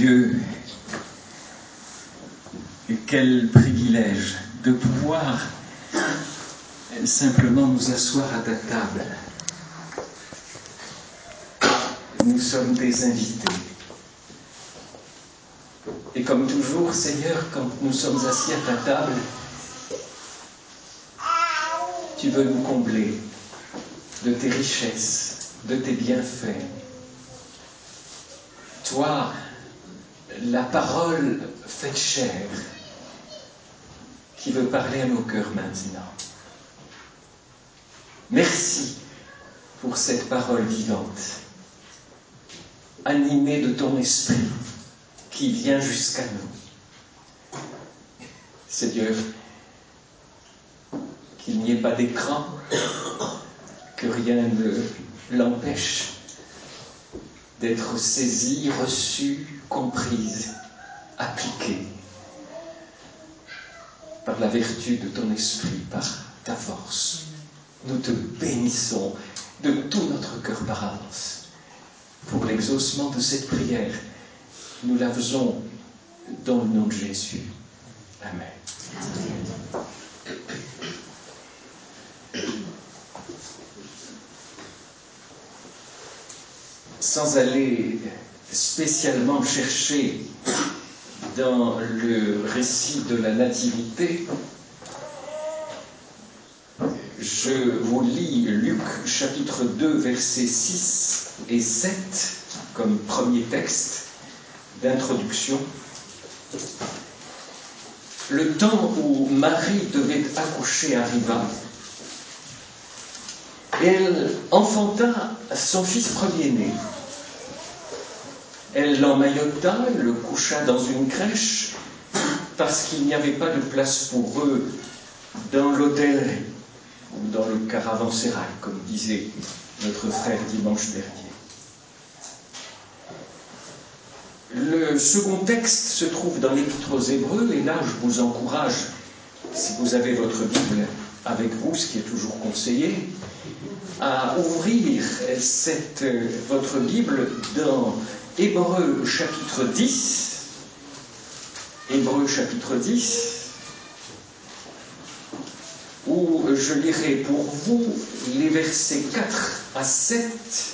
Dieu, quel privilège de pouvoir simplement nous asseoir à ta table. Nous sommes des invités. Et comme toujours, Seigneur, quand nous sommes assis à ta table, tu veux nous combler de tes richesses, de tes bienfaits. Toi, la parole faite chair, qui veut parler à nos cœurs maintenant. Merci pour cette parole vivante, animée de ton esprit, qui vient jusqu'à nous. Seigneur, qu'il n'y ait pas d'écran, que rien ne l'empêche d'être saisie, reçue, comprise, appliquée par la vertu de ton esprit, par ta force. Nous te bénissons de tout notre cœur par avance pour l'exaucement de cette prière. Nous la faisons dans le nom de Jésus. Amen. Amen. Sans aller spécialement chercher dans le récit de la Nativité, je vous lis Luc chapitre 2, versets 6 et 7 comme premier texte d'introduction. Le temps où Marie devait accoucher arriva, et elle enfanta son fils premier-né. Elle l'emmaillota, le coucha dans une crèche, parce qu'il n'y avait pas de place pour eux dans l'hôtellerie ou dans le caravansérail, comme disait notre frère dimanche dernier. Le second texte se trouve dans l'Épître aux Hébreux, et là je vous encourage, si vous avez votre Bible avec vous, ce qui est toujours conseillé, à ouvrir votre Bible dans Hébreux chapitre 10, Hébreux chapitre 10, où je lirai pour vous les versets 4 à 7,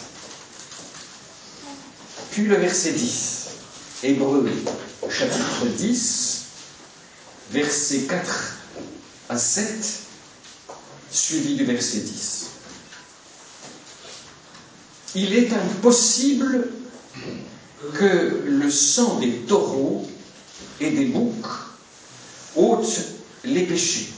puis le verset 10. Hébreux chapitre 10, versets 4 à 7, suivi du verset 10. Il est impossible que le sang des taureaux et des boucs ôte les péchés.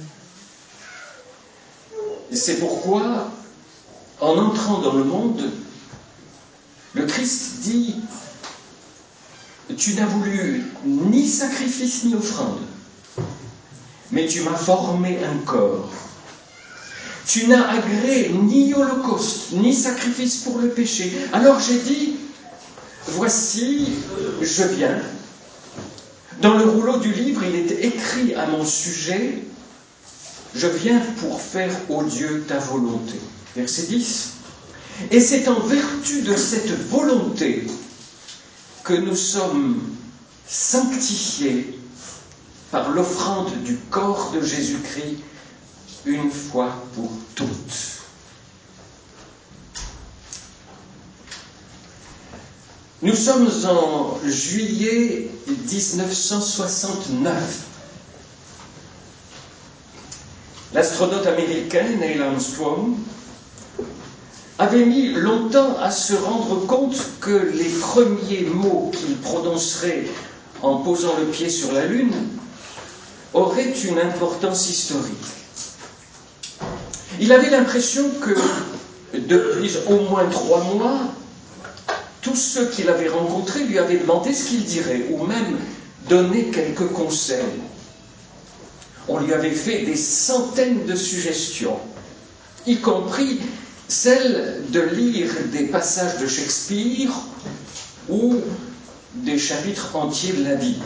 C'est pourquoi, en entrant dans le monde, le Christ dit « Tu n'as voulu ni sacrifice ni offrande, mais tu m'as formé un corps. Tu n'as agréé ni holocauste, ni sacrifice pour le péché. Alors j'ai dit, voici, je viens. Dans le rouleau du livre, il est écrit à mon sujet, je viens pour faire, ô Dieu, ta volonté. » Verset 10. Et c'est en vertu de cette volonté que nous sommes sanctifiés par l'offrande du corps de Jésus-Christ une fois pour toutes. Nous sommes en juillet 1969. L'astronaute américain Neil Armstrong avait mis longtemps à se rendre compte que les premiers mots qu'il prononcerait en posant le pied sur la Lune auraient une importance historique. Il avait l'impression que, depuis au moins 3 mois, tous ceux qu'il avait rencontrés lui avaient demandé ce qu'il dirait, ou même donné quelques conseils. On lui avait fait des centaines de suggestions, y compris celle de lire des passages de Shakespeare ou des chapitres entiers de la Bible.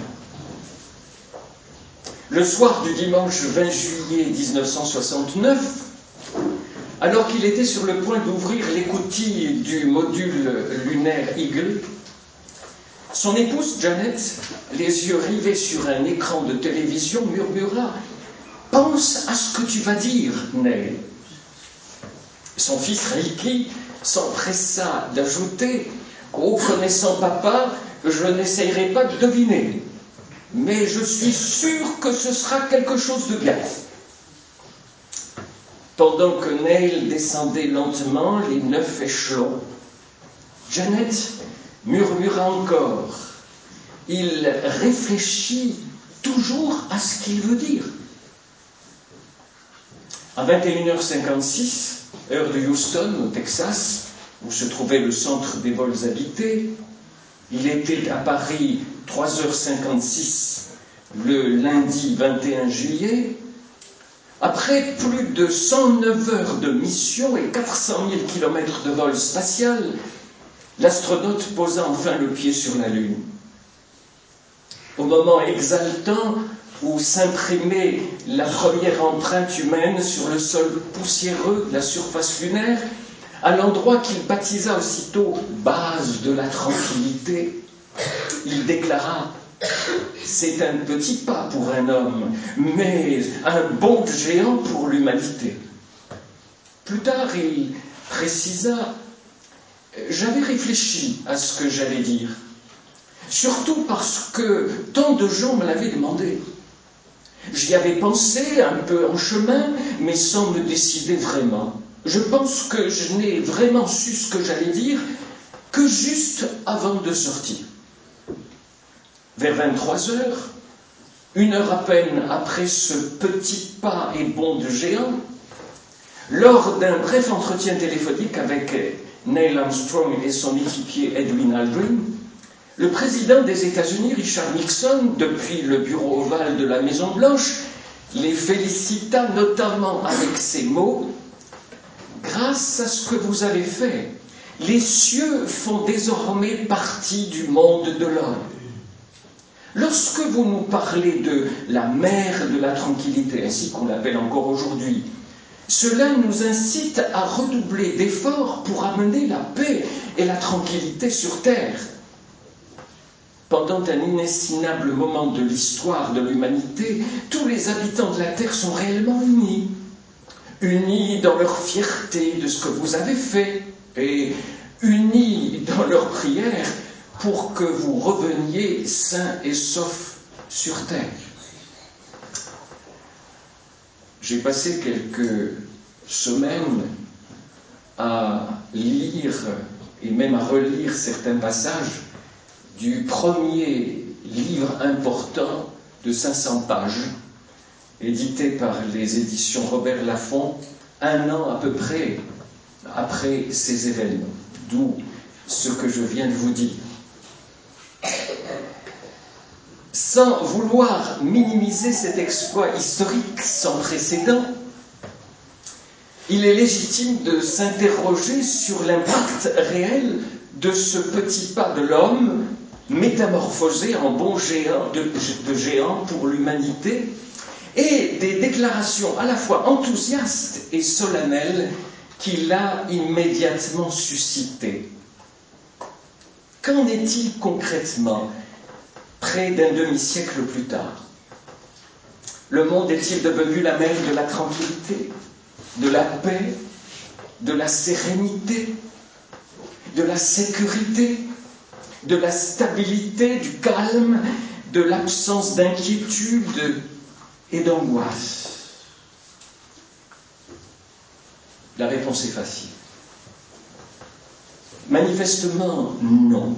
Le soir du dimanche 20 juillet 1969, alors qu'il était sur le point d'ouvrir l'écoutille du module lunaire Eagle, Son épouse, Janet, les yeux rivés sur un écran de télévision, murmura « Pense à ce que tu vas dire, Neil ». Son fils Ricky s'empressa d'ajouter « Oh, connaissant papa, je n'essayerai pas de deviner, mais je suis sûr que ce sera quelque chose de bien ». Pendant que Neil descendait lentement les 9 échelons, Janet murmura encore. Il réfléchit toujours à ce qu'il veut dire. À 21h56, heure de Houston, au Texas, où se trouvait le centre des vols habités, il était à Paris 3h56 le lundi 21 juillet. Après plus de 109 heures de mission et 400 000 km de vol spatial, l'astronaute posa enfin le pied sur la Lune. Au moment exaltant où s'imprimait la première empreinte humaine sur le sol poussiéreux de la surface lunaire, à l'endroit qu'il baptisa aussitôt « base de la tranquillité », il déclara « C'est un petit pas pour un homme, mais un bond géant pour l'humanité ». Plus tard, il précisa « J'avais réfléchi à ce que j'allais dire, surtout parce que tant de gens me l'avaient demandé. J'y avais pensé un peu en chemin, mais sans me décider vraiment. Je pense que je n'ai vraiment su ce que j'allais dire que juste avant de sortir. » Vers 23 heures, 1 heure à peine après ce petit pas et bond de géant, lors d'un bref entretien téléphonique avec Neil Armstrong et son équipier Edwin Aldrin, le président des États-Unis, Richard Nixon, depuis le bureau ovale de la Maison-Blanche, les félicita notamment avec ces mots « Grâce à ce que vous avez fait, les cieux font désormais partie du monde de l'homme. Lorsque vous nous parlez de la mer de la tranquillité, ainsi qu'on l'appelle encore aujourd'hui, cela nous incite à redoubler d'efforts pour amener la paix et la tranquillité sur Terre. Pendant un inestimable moment de l'histoire de l'humanité, tous les habitants de la Terre sont réellement unis. Unis dans leur fierté de ce que vous avez fait et unis dans leur prière pour que vous reveniez sains et saufs sur Terre. » J'ai passé quelques semaines à lire et même à relire certains passages du premier livre important de 500 pages, édité par les éditions Robert Laffont, 1 an à peu près après ces événements, d'où ce que je viens de vous dire. Sans vouloir minimiser cet exploit historique sans précédent, il est légitime de s'interroger sur l'impact réel de ce petit pas de l'homme métamorphosé en bond géant de géant pour l'humanité et des déclarations à la fois enthousiastes et solennelles qu'il a immédiatement suscitées. Qu'en est-il concrètement près d'un demi-siècle plus tard? Le monde est-il devenu la mer de la tranquillité, de la paix, de la sérénité, de la sécurité, de la stabilité, du calme, de l'absence d'inquiétude et d'angoisse? La réponse est facile. Manifestement, non.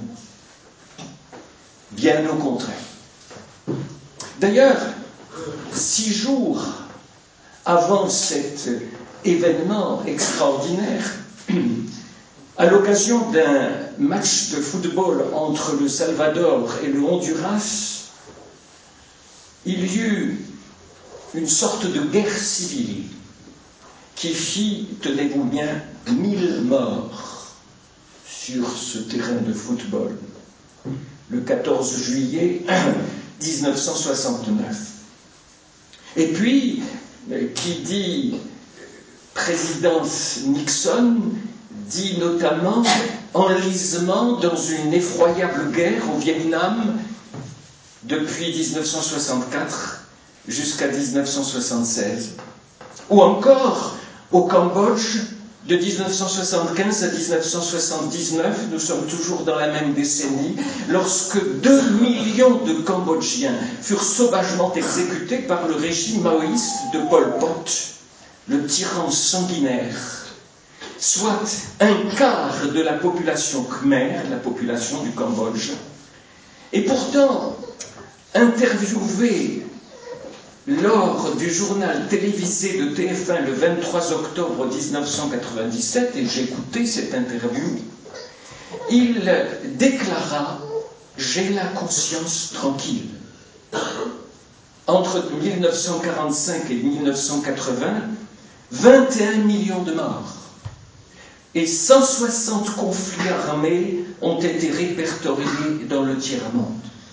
Bien au contraire. D'ailleurs, 6 jours avant cet événement extraordinaire, à l'occasion d'un match de football entre le Salvador et le Honduras, il y eut une sorte de guerre civile qui fit, tenez-vous bien, 1000 morts sur ce terrain de football, le 14 juillet 1969. Et puis, qui dit présidence Nixon, dit notamment enlisement dans une effroyable guerre au Vietnam depuis 1964 jusqu'à 1976, ou encore au Cambodge de 1975 à 1979, nous sommes toujours dans la même décennie, lorsque 2 millions de Cambodgiens furent sauvagement exécutés par le régime maoïste de Pol Pot, le tyran sanguinaire, soit un quart de la population khmer, la population du Cambodge. Et pourtant, interviewé lors du journal télévisé de TF1 le 23 octobre 1997, et j'écoutais cette interview, il déclara « J'ai la conscience tranquille ». Entre 1945 et 1980, 21 millions de morts et 160 conflits armés ont été répertoriés dans le tiers-monde.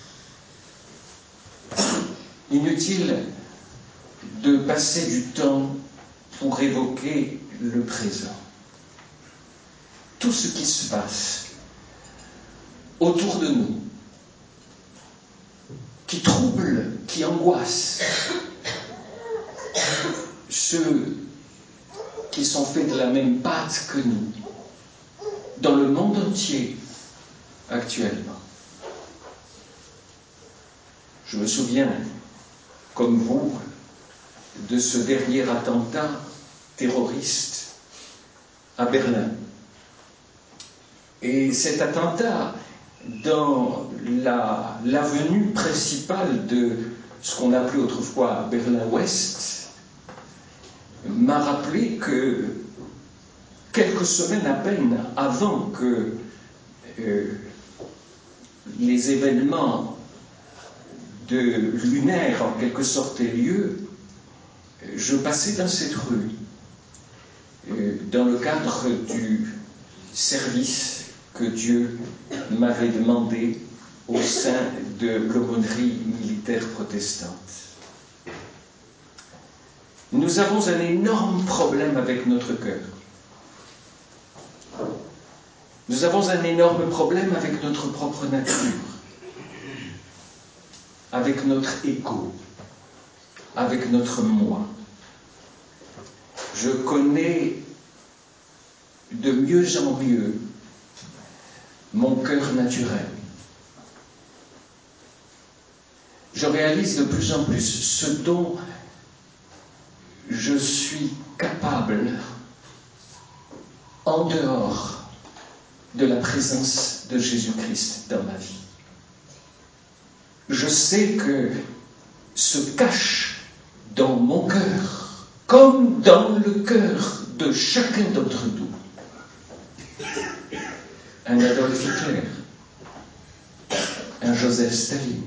Inutile de passer du temps pour évoquer le présent. Tout ce qui se passe autour de nous, qui trouble, qui angoisse ceux qui sont faits de la même pâte que nous, dans le monde entier actuellement. Je me souviens, comme vous, de ce dernier attentat terroriste à Berlin. Et cet attentat, dans l'avenue principale de ce qu'on appelait autrefois Berlin-Ouest, m'a rappelé que quelques semaines à peine avant que les événements lunaires, en quelque sorte, aient lieu, je passais dans cette rue, dans le cadre du service que Dieu m'avait demandé au sein de l'aumônerie militaire protestante. Nous avons un énorme problème avec notre cœur. Nous avons un énorme problème avec notre propre nature, avec notre ego, avec notre moi. Je connais de mieux en mieux mon cœur naturel. Je réalise de plus en plus ce dont je suis capable en dehors de la présence de Jésus-Christ dans ma vie. Je sais que se cache dans mon cœur, comme dans le cœur de chacun d'entre nous, un Adolf Hitler, un Joseph Staline.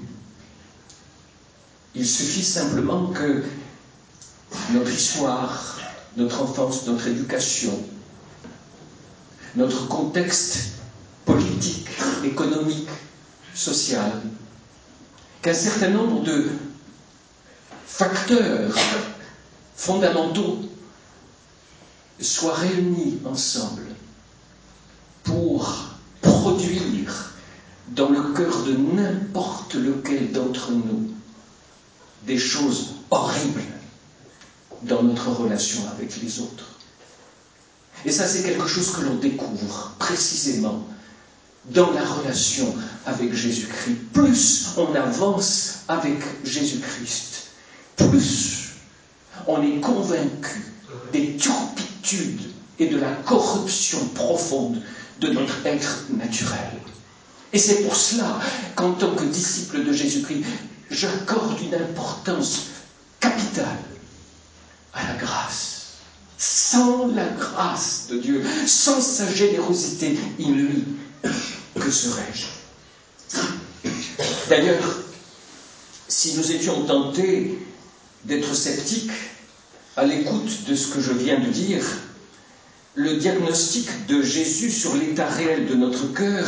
Il suffit simplement que notre histoire, notre enfance, notre éducation, notre contexte politique, économique, social, qu'un certain nombre de facteurs fondamentaux soient réunis ensemble pour produire dans le cœur de n'importe lequel d'entre nous des choses horribles dans notre relation avec les autres. Et ça, c'est quelque chose que l'on découvre précisément dans la relation avec Jésus-Christ. Plus on avance avec Jésus-Christ, plus on est convaincu des turpitudes et de la corruption profonde de notre être naturel. Et c'est pour cela qu'en tant que disciple de Jésus-Christ, j'accorde une importance capitale à la grâce. Sans la grâce de Dieu, sans sa générosité inouïe, que serais-je? D'ailleurs, si nous étions tentés d'être sceptiques à l'écoute de ce que je viens de dire, le diagnostic de Jésus sur l'état réel de notre cœur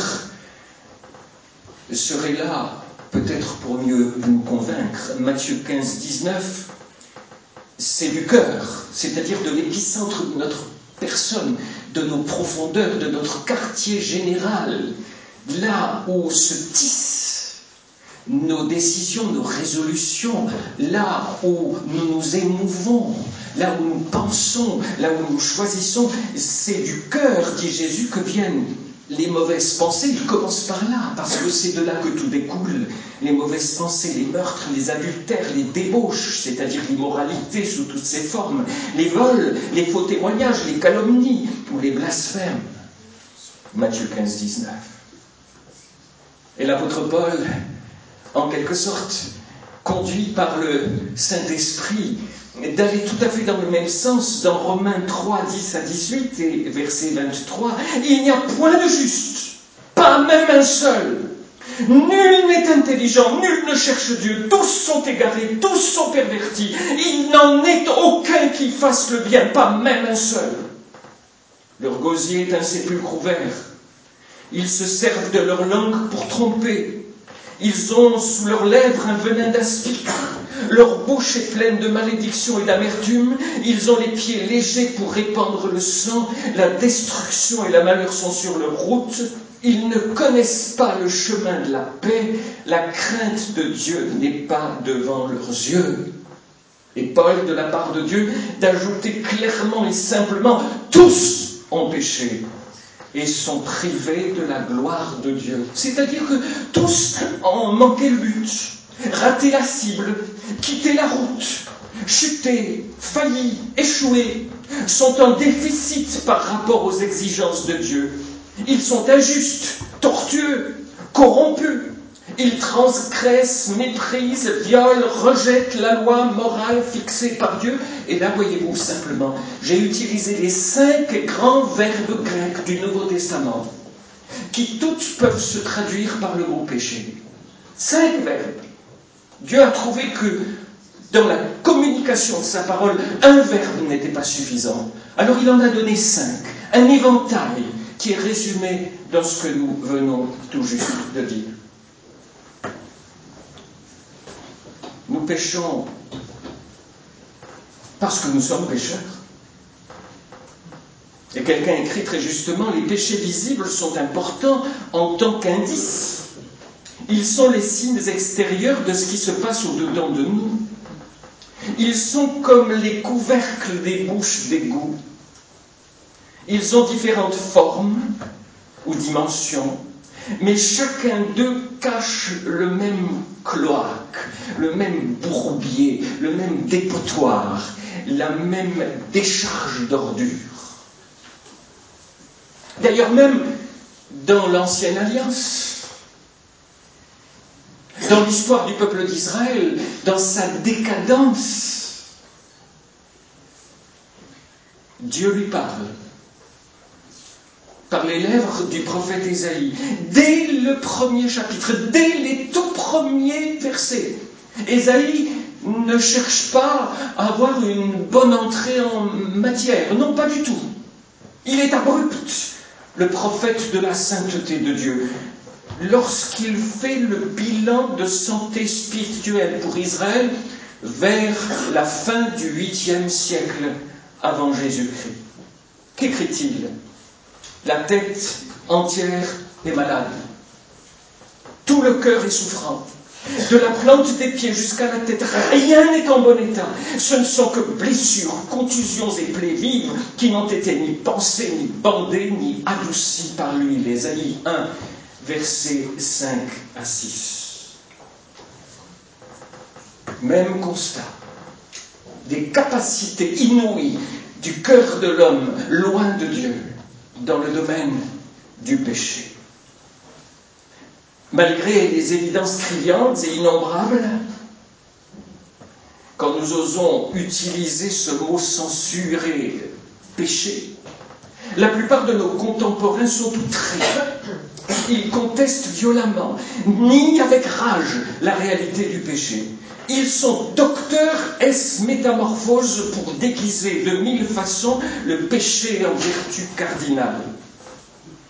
serait là, peut-être pour mieux nous convaincre. Matthieu 15, 19, c'est du cœur, c'est-à-dire de l'épicentre de notre personnes de nos profondeurs, de notre quartier général, là où se tissent nos décisions, nos résolutions, là où nous nous émouvons, là où nous pensons, là où nous choisissons, c'est du cœur, dit Jésus, que viennent les mauvaises pensées. Il commence par là, parce que c'est de là que tout découle. Les mauvaises pensées, les meurtres, les adultères, les débauches, c'est-à-dire l'immoralité sous toutes ses formes, les vols, les faux témoignages, les calomnies ou les blasphèmes. Matthieu 15, 19. Et l'apôtre Paul, en quelque sorte, conduit par le Saint-Esprit, d'aller tout à fait dans le même sens dans Romains 3, 10 à 18 et verset 23. Il n'y a point de juste, pas même un seul. Nul n'est intelligent, nul ne cherche Dieu, tous sont égarés, tous sont pervertis. Il n'en est aucun qui fasse le bien, pas même un seul. Leur gosier est un sépulcre ouvert. Ils se servent de leur langue pour tromper. Ils ont sous leurs lèvres un venin d'aspic. Leur bouche est pleine de malédiction et d'amertume. Ils ont les pieds légers pour répandre le sang. La destruction et la malheur sont sur leur route. Ils ne connaissent pas le chemin de la paix. La crainte de Dieu n'est pas devant leurs yeux. Et Paul, de la part de Dieu, d'ajouter clairement et simplement, tous ont péché et sont privés de la gloire de Dieu. C'est-à-dire que tous ont manqué le but, raté la cible, quitté la route, chuté, failli, échoué, sont en déficit par rapport aux exigences de Dieu. Ils sont injustes, tortueux, corrompus. Ils transgressent, méprisent, violent, rejettent la loi morale fixée par Dieu. Et là, voyez-vous, simplement, j'ai utilisé les 5 grands verbes grecs du Nouveau Testament, qui toutes peuvent se traduire par le mot péché. 5 verbes. Dieu a trouvé que dans la communication de sa parole, un verbe n'était pas suffisant. Alors il en a donné 5, un éventail qui est résumé dans ce que nous venons tout juste de dire. Nous péchons parce que nous sommes pécheurs. Et quelqu'un écrit très justement, les péchés visibles sont importants en tant qu'indices. Ils sont les signes extérieurs de ce qui se passe au-dedans de nous. Ils sont comme les couvercles des bouches d'égout. Ils ont différentes formes ou dimensions, mais chacun d'eux cache le même cloaque, le même bourbier, le même dépotoir, la même décharge d'ordures. D'ailleurs, même dans l'Ancienne Alliance, dans l'histoire du peuple d'Israël, dans sa décadence, Dieu lui parle par les lèvres du prophète Ésaïe, dès le premier chapitre, dès les tout premiers versets. Ésaïe ne cherche pas à avoir une bonne entrée en matière, non, pas du tout. Il est abrupt, le prophète de la sainteté de Dieu, lorsqu'il fait le bilan de santé spirituelle pour Israël vers la fin du 8e siècle avant Jésus-Christ. Qu'écrit-il ? La tête entière est malade. Tout le cœur est souffrant. De la plante des pieds jusqu'à la tête, rien n'est en bon état. Ce ne sont que blessures, contusions et plaies vives qui n'ont été ni pansées, ni bandées, ni adoucies par l'huile. Ésaïe 1, versets 5 à 6. Même constat. Des capacités inouïes du cœur de l'homme loin de Dieu dans le domaine du péché. Malgré les évidences criantes et innombrables, quand nous osons utiliser ce mot censuré, péché, la plupart de nos contemporains sont outrés. Ils contestent violemment, nient avec rage la réalité du péché. Ils sont docteurs ès métamorphose pour déguiser de 1000 façons le péché en vertu cardinale.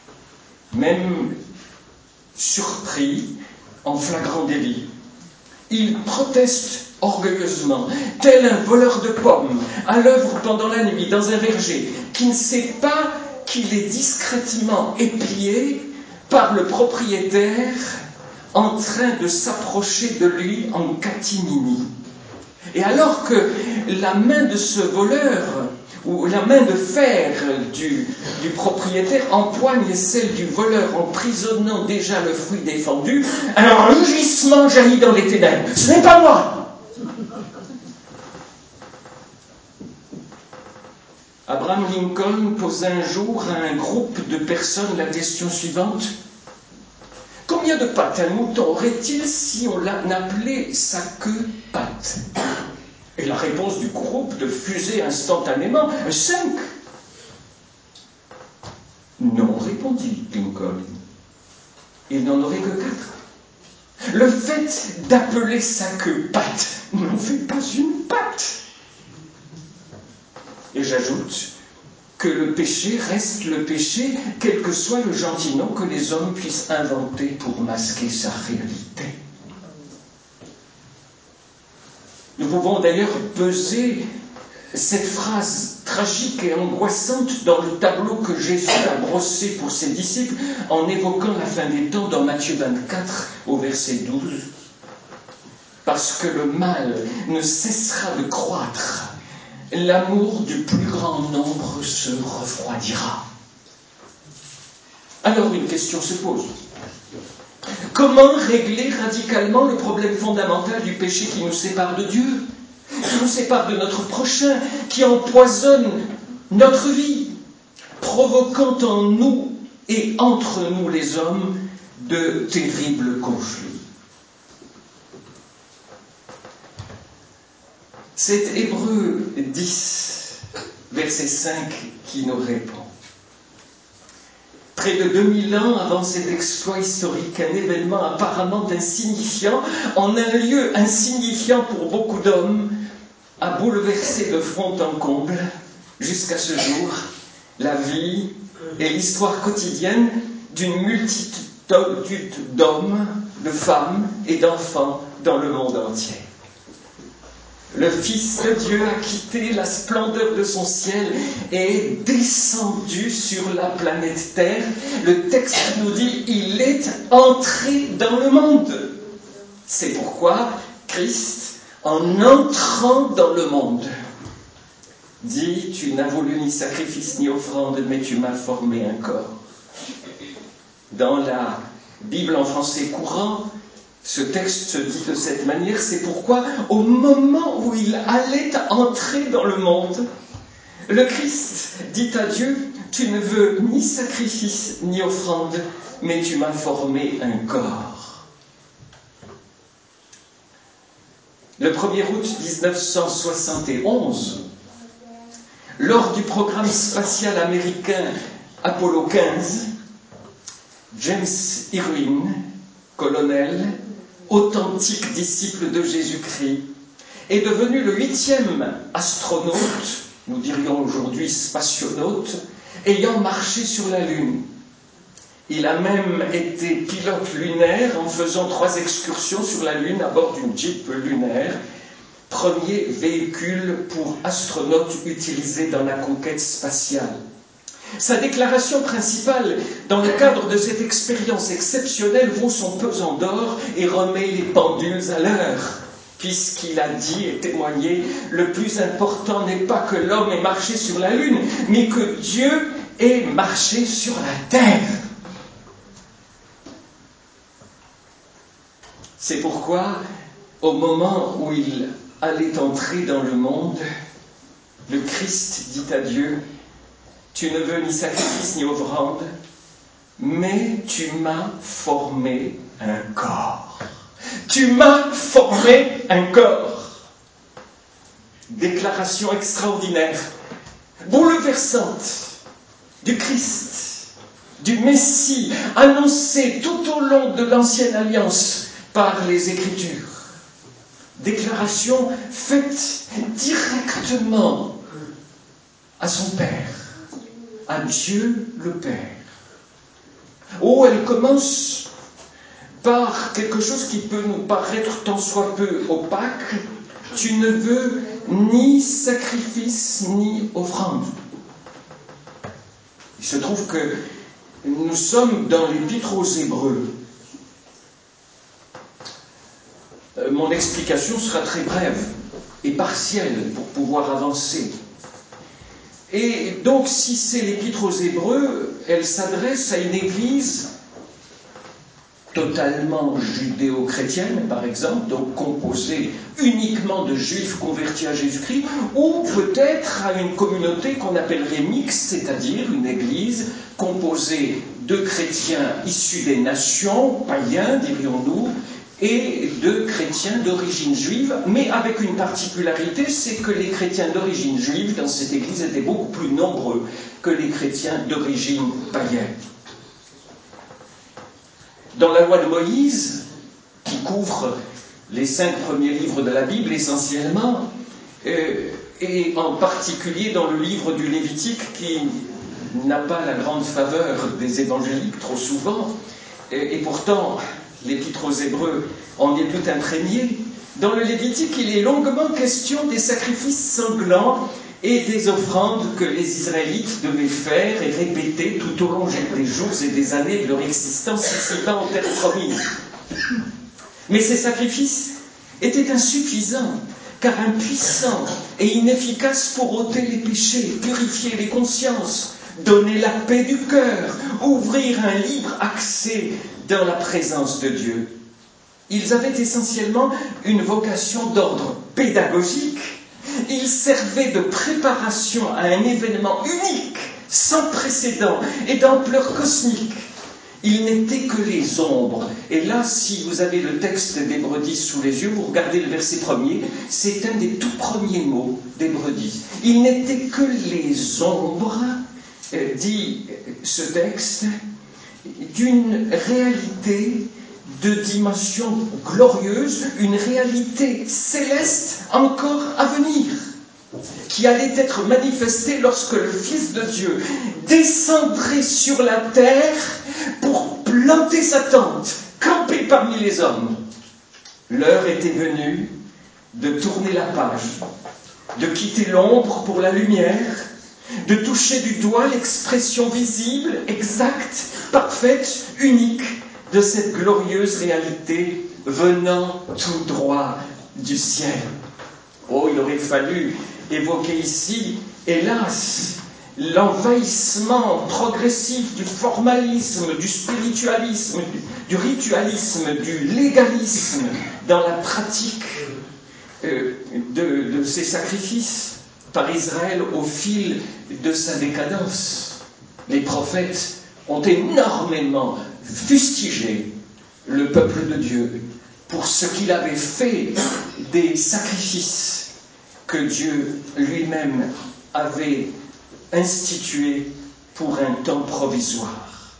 Même surpris, en flagrant délit, il proteste orgueilleusement, tel un voleur de pommes, à l'œuvre pendant la nuit dans un verger, qui ne sait pas qu'il est discrètement épié par le propriétaire en train de s'approcher de lui en catimini. Et alors que la main de ce voleur, ou la main de fer du propriétaire empoigne celle du voleur, emprisonnant déjà le fruit défendu, alors un rugissement jaillit dans les ténèbres. Ce n'est pas moi! Abraham Lincoln posa un jour à un groupe de personnes la question suivante. Combien de pattes un mouton aurait-il si on l'appelait sa queue patte? Et la réponse du groupe de fusait instantanément. 5. Non, répondit Lincoln. Il n'en aurait que 4. Le fait d'appeler sa queue patte n'en fait pas une patte. Et j'ajoute que le péché reste le péché, quel que soit le gentil nom que les hommes puissent inventer pour masquer sa réalité. Nous pouvons d'ailleurs peser cette phrase tragique et angoissante dans le tableau que Jésus a brossé pour ses disciples en évoquant la fin des temps dans Matthieu 24 au verset 12. Parce que le mal ne cessera de croître, l'amour du plus grand nombre se refroidira. Alors une question se pose. Comment régler radicalement le problème fondamental du péché qui nous sépare de Dieu, qui nous sépare de notre prochain, qui empoisonne notre vie, provoquant en nous et entre nous les hommes de terribles conflits? C'est Hébreux 10, verset 5 qui nous répond. Près de 2000 ans avant cet exploit historique, un événement apparemment insignifiant, en un lieu insignifiant pour beaucoup d'hommes, a bouleversé de fond en comble, jusqu'à ce jour, la vie et l'histoire quotidienne d'une multitude d'hommes, de femmes et d'enfants dans le monde entier. Le Fils de Dieu a quitté la splendeur de son ciel et est descendu sur la planète Terre. Le texte nous dit, il est entré dans le monde. C'est pourquoi Christ, en entrant dans le monde, dit, tu n'as voulu ni sacrifice ni offrande, mais tu m'as formé un corps. Dans la Bible en français courant, ce texte se dit de cette manière, c'est pourquoi au moment où il allait entrer dans le monde, le Christ dit à Dieu, tu ne veux ni sacrifice ni offrande, mais tu m'as formé un corps. Le 1er août 1971, lors du programme spatial américain Apollo 15, James Irwin, colonel, authentique disciple de Jésus-Christ, est devenu le 8e astronaute, nous dirions aujourd'hui spationaute, ayant marché sur la Lune. Il a même été pilote lunaire en faisant 3 excursions sur la Lune à bord d'une Jeep lunaire, premier véhicule pour astronautes utilisé dans la conquête spatiale. Sa déclaration principale dans le cadre de cette expérience exceptionnelle vaut son pesant d'or et remet les pendules à l'heure, puisqu'il a dit et témoigné, le plus important n'est pas que l'homme ait marché sur la Lune, mais que Dieu ait marché sur la terre. C'est pourquoi, au moment où il allait entrer dans le monde, le Christ dit à Dieu, tu ne veux ni sacrifice ni offrande, mais tu m'as formé un corps. Tu m'as formé un corps. Déclaration extraordinaire, bouleversante du Christ, du Messie, annoncée tout au long de l'Ancienne Alliance par les Écritures. Déclaration faite directement à son Père, à Dieu le Père. Oh, elle commence par quelque chose qui peut nous paraître tant soit peu opaque, tu ne veux ni sacrifice ni offrande. Il se trouve que nous sommes dans l'Épître aux Hébreux. Mon explication sera très brève et partielle pour pouvoir avancer. Et donc, si c'est l'Épître aux Hébreux, elle s'adresse à une église totalement judéo-chrétienne, par exemple, donc composée uniquement de juifs convertis à Jésus-Christ, ou peut-être à une communauté qu'on appellerait mixte, c'est-à-dire une église composée de chrétiens issus des nations, païens, dirions-nous, et de chrétiens d'origine juive, mais avec une particularité, c'est que les chrétiens d'origine juive dans cette église étaient beaucoup plus nombreux que les chrétiens d'origine païenne. Dans la loi de Moïse, qui couvre les 5 premiers livres de la Bible essentiellement, et en particulier dans le livre du Lévitique, qui n'a pas la grande faveur des évangéliques trop souvent, et pourtant l'Épître aux Hébreux en est tout imprégné. Dans le Lévitique, il est longuement question des sacrifices sanglants et des offrandes que les Israélites devaient faire et répéter tout au long des jours et des années de leur existence ici-bas en terre promise. Mais ces sacrifices étaient insuffisants, car impuissants et inefficaces pour ôter les péchés, purifier les consciences, donner la paix du cœur, ouvrir un libre accès dans la présence de Dieu. Ils avaient essentiellement une vocation d'ordre pédagogique. Ils servaient de préparation à un événement unique, sans précédent et d'ampleur cosmique. Ils n'étaient que les ombres. Et là, si vous avez le texte d'Hébreux 10 sous les yeux, vous regardez le verset 1er, c'est un des tout premiers mots d'Hébreux 10. Ils n'étaient que les ombres, dit ce texte, d'une réalité de dimension glorieuse, une réalité céleste encore à venir, qui allait être manifestée lorsque le Fils de Dieu descendrait sur la terre pour planter sa tente, camper parmi les hommes. L'heure était venue de tourner la page, de quitter l'ombre pour la lumière, de toucher du doigt l'expression visible, exacte, parfaite, unique de cette glorieuse réalité venant tout droit du ciel. Oh, il aurait fallu évoquer ici, hélas, l'envahissement progressif du formalisme, du spiritualisme, du ritualisme, du légalisme dans la pratique de ces sacrifices par Israël au fil de sa décadence. Les prophètes ont énormément fustigé le peuple de Dieu pour ce qu'il avait fait des sacrifices que Dieu lui-même avait institués pour un temps provisoire.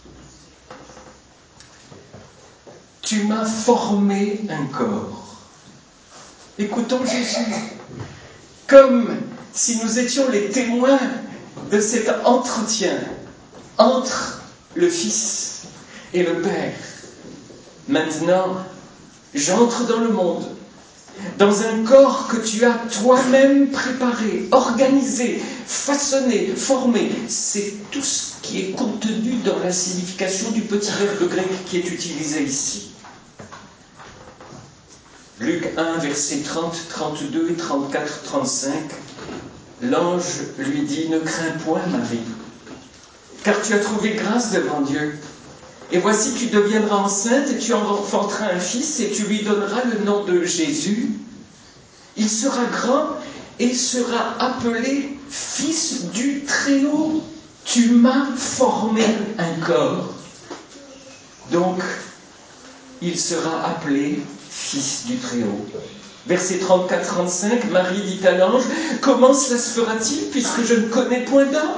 Tu m'as formé un corps. Écoutons Jésus, comme si nous étions les témoins de cet entretien entre le Fils et le Père. Maintenant, j'entre dans le monde, dans un corps que tu as toi-même préparé, organisé, façonné, formé. C'est tout ce qui est contenu dans la signification du petit verbe grec qui est utilisé ici. Luc 1, versets 30, 32 et 34, 35. L'ange lui dit « Ne crains point, Marie, car tu as trouvé grâce devant Dieu. Et voici, tu deviendras enceinte et tu enfanteras un fils et tu lui donneras le nom de Jésus. Il sera grand et sera appelé Fils du Très-Haut. Tu m'as formé un corps. Donc, il sera appelé Fils du Très-Haut. » Verset 34-35, Marie dit à l'ange « Comment cela se fera-t-il puisque je ne connais point d'homme ?»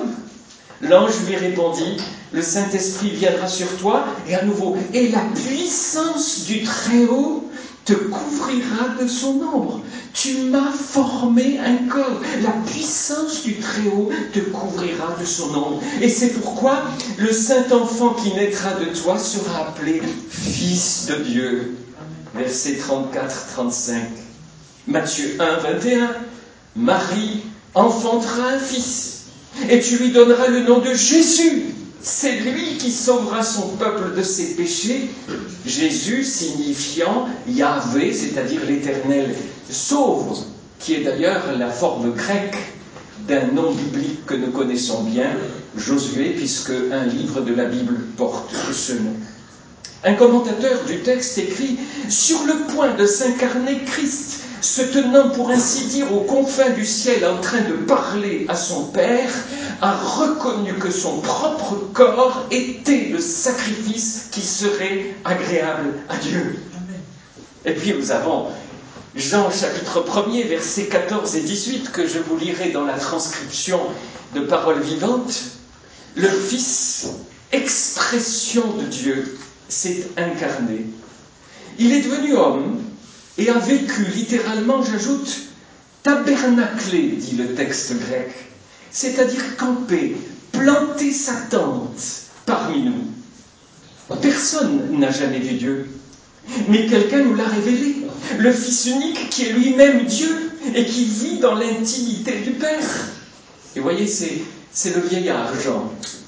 L'ange lui répondit, le Saint-Esprit viendra sur toi, et à nouveau, et la puissance du Très-Haut te couvrira de son ombre. Tu m'as formé un corps. La puissance du Très-Haut te couvrira de son ombre. Et c'est pourquoi le Saint-Enfant qui naîtra de toi sera appelé Fils de Dieu. Versets 34-35. Matthieu 1, 21. Marie enfantera un fils, et tu lui donneras le nom de Jésus. C'est lui qui sauvera son peuple de ses péchés. Jésus signifiant Yahvé, c'est-à-dire l'Éternel sauve, qui est d'ailleurs la forme grecque d'un nom biblique que nous connaissons bien, Josué, puisque un livre de la Bible porte ce nom. Un commentateur du texte écrit « Sur le point de s'incarner, Christ, se tenant pour ainsi dire aux confins du ciel en train de parler à son Père, a reconnu que son propre corps était le sacrifice qui serait agréable à Dieu. » Et puis nous avons Jean chapitre 1er, versets 14 et 18, que je vous lirai dans la transcription de Paroles vivantes. Le Fils, expression de Dieu, s'est incarné. Il est devenu homme et a vécu, littéralement, j'ajoute, tabernaclé, dit le texte grec, c'est-à-dire camper, planter sa tente parmi nous. Personne n'a jamais vu Dieu, mais quelqu'un nous l'a révélé, le Fils unique qui est lui-même Dieu et qui vit dans l'intimité du Père. Et vous voyez, c'est le vieillard Jean,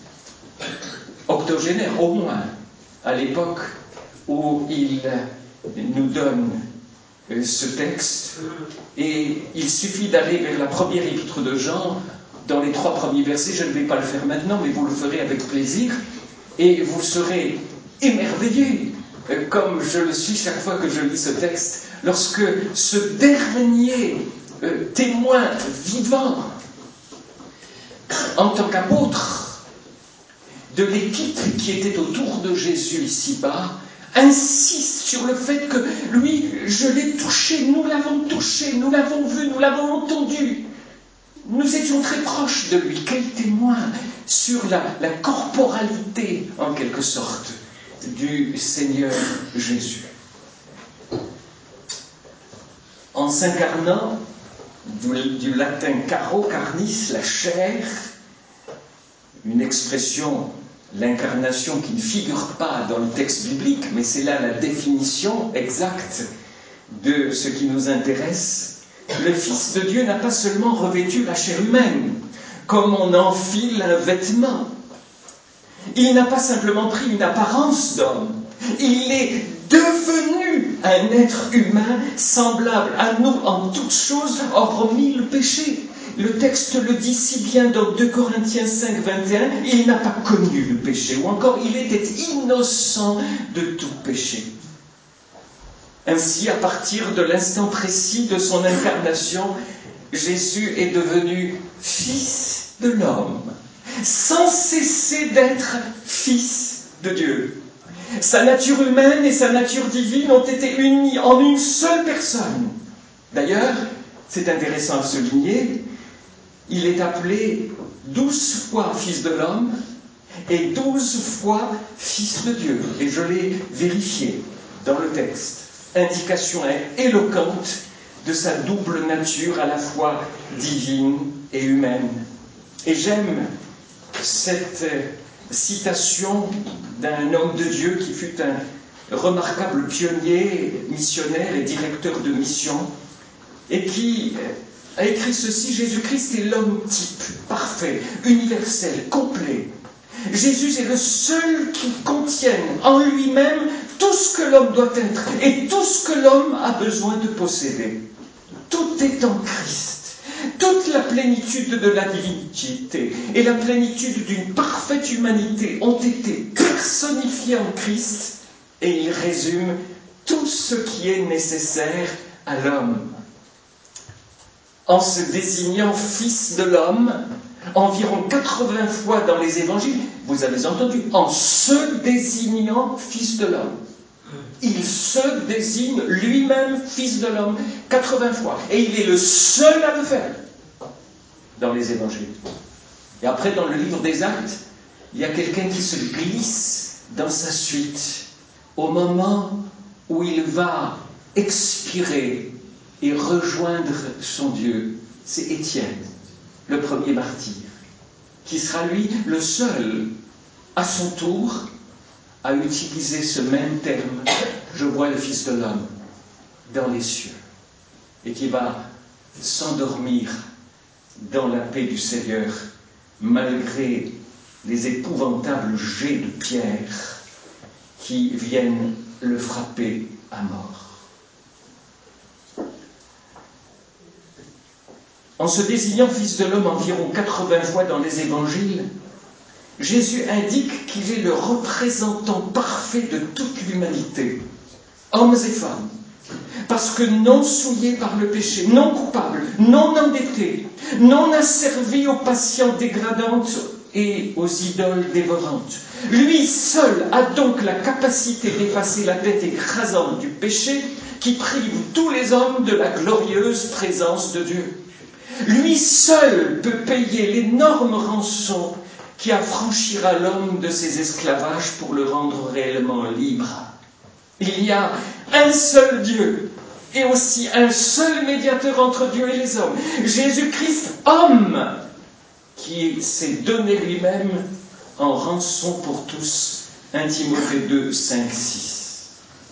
octogénaire au moins, à l'époque où il nous donne ce texte, et il suffit d'aller vers la première épître de Jean, dans les 3 premiers versets. Je ne vais pas le faire maintenant, mais vous le ferez avec plaisir, et vous serez émerveillés, comme je le suis chaque fois que je lis ce texte, lorsque ce dernier témoin vivant, en tant qu'apôtre de l'équipe qui était autour de Jésus ici-bas, insiste sur le fait que lui, je l'ai touché, nous l'avons vu, nous l'avons entendu. Nous étions très proches de lui. Quel témoin sur la corporalité, en quelque sorte, du Seigneur Jésus. En s'incarnant, du latin caro, carnis, la chair, une expression, l'incarnation qui ne figure pas dans le texte biblique, mais c'est là la définition exacte de ce qui nous intéresse. Le Fils de Dieu n'a pas seulement revêtu la chair humaine, comme on enfile un vêtement. Il n'a pas simplement pris une apparence d'homme. Il est devenu un être humain semblable à nous en toutes choses, hormis le péché. Le texte le dit si bien dans 2 Corinthiens 5, 21, il n'a pas connu le péché, ou encore il était innocent de tout péché. Ainsi, à partir de l'instant précis de son incarnation, Jésus est devenu Fils de l'homme, sans cesser d'être Fils de Dieu. Sa nature humaine et sa nature divine ont été unies en une seule personne. D'ailleurs, c'est intéressant à souligner, il est appelé 12 fois Fils de l'homme et 12 fois Fils de Dieu. Et je l'ai vérifié dans le texte. Indication éloquente de sa double nature à la fois divine et humaine. Et j'aime cette citation d'un homme de Dieu qui fut un remarquable pionnier, missionnaire et directeur de mission, et qui a écrit ceci: Jésus-Christ est l'homme type, parfait, universel, complet. Jésus est le seul qui contienne en lui-même tout ce que l'homme doit être et tout ce que l'homme a besoin de posséder. Tout est en Christ. Toute la plénitude de la divinité et la plénitude d'une parfaite humanité ont été personnifiées en Christ, et il résume tout ce qui est nécessaire à l'homme. En se désignant Fils de l'homme, environ 80 fois dans les évangiles, vous avez entendu, en se désignant Fils de l'homme. Il se désigne lui-même Fils de l'homme 80 fois. Et il est le seul à le faire dans les évangiles. Et après, dans le livre des Actes, il y a quelqu'un qui se glisse dans sa suite au moment où il va expirer et rejoindre son Dieu. C'est Étienne, le premier martyr, qui sera lui le seul, à son tour, à utiliser ce même terme, je vois le Fils de l'homme dans les cieux, et qui va s'endormir dans la paix du Seigneur, malgré les épouvantables jets de pierre qui viennent le frapper à mort. En se désignant Fils de l'homme environ 80 fois dans les évangiles, Jésus indique qu'il est le représentant parfait de toute l'humanité, hommes et femmes, parce que non souillé par le péché, non coupable, non endetté, non asservi aux passions dégradantes et aux idoles dévorantes. Lui seul a donc la capacité d'effacer la dette écrasante du péché qui prive tous les hommes de la glorieuse présence de Dieu. Lui seul peut payer l'énorme rançon qui affranchira l'homme de ses esclavages pour le rendre réellement libre. Il y a un seul Dieu et aussi un seul médiateur entre Dieu et les hommes, Jésus-Christ, homme, qui s'est donné lui-même en rançon pour tous. 1 Timothée 2, 5, 6.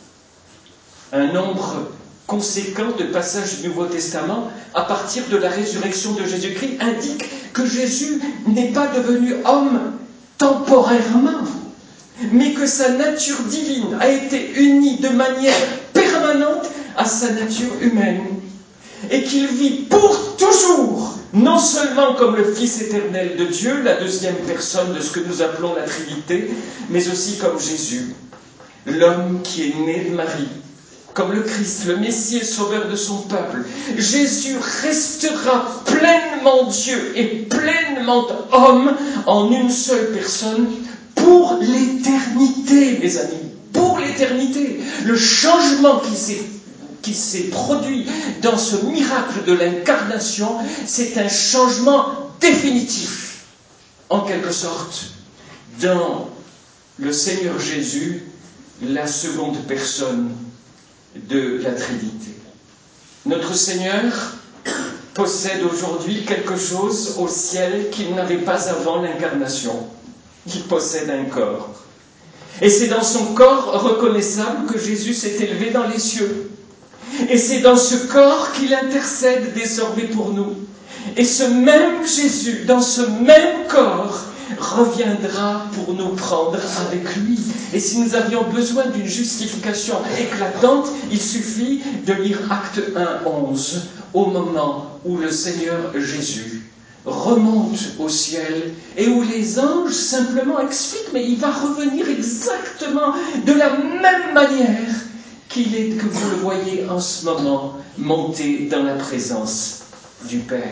Un nombre conséquent de passages du Nouveau Testament, à partir de la résurrection de Jésus-Christ, indiquent que Jésus n'est pas devenu homme temporairement, mais que sa nature divine a été unie de manière permanente à sa nature humaine, et qu'il vit pour toujours, non seulement comme le Fils éternel de Dieu, la deuxième personne de ce que nous appelons la Trinité, mais aussi comme Jésus, l'homme qui est né de Marie, comme le Christ, le Messie et sauveur de son peuple. Jésus restera pleinement Dieu et pleinement homme en une seule personne pour l'éternité, mes amis, pour l'éternité. Le changement qui s'est produit dans ce miracle de l'incarnation, c'est un changement définitif, en quelque sorte, dans le Seigneur Jésus, la seconde personne de la Trinité. Notre Seigneur possède aujourd'hui quelque chose au ciel qu'il n'avait pas avant l'incarnation. Il possède un corps. Et c'est dans son corps reconnaissable que Jésus s'est élevé dans les cieux. Et c'est dans ce corps qu'il intercède désormais pour nous. Et ce même Jésus, dans ce même corps, reviendra pour nous prendre avec lui. Et si nous avions besoin d'une justification éclatante, il suffit de lire Acte 1, 11, au moment où le Seigneur Jésus remonte au ciel et où les anges simplement expliquent, mais il va revenir exactement de la même manière qu'il est, que vous le voyez en ce moment, monter dans la présence du Père.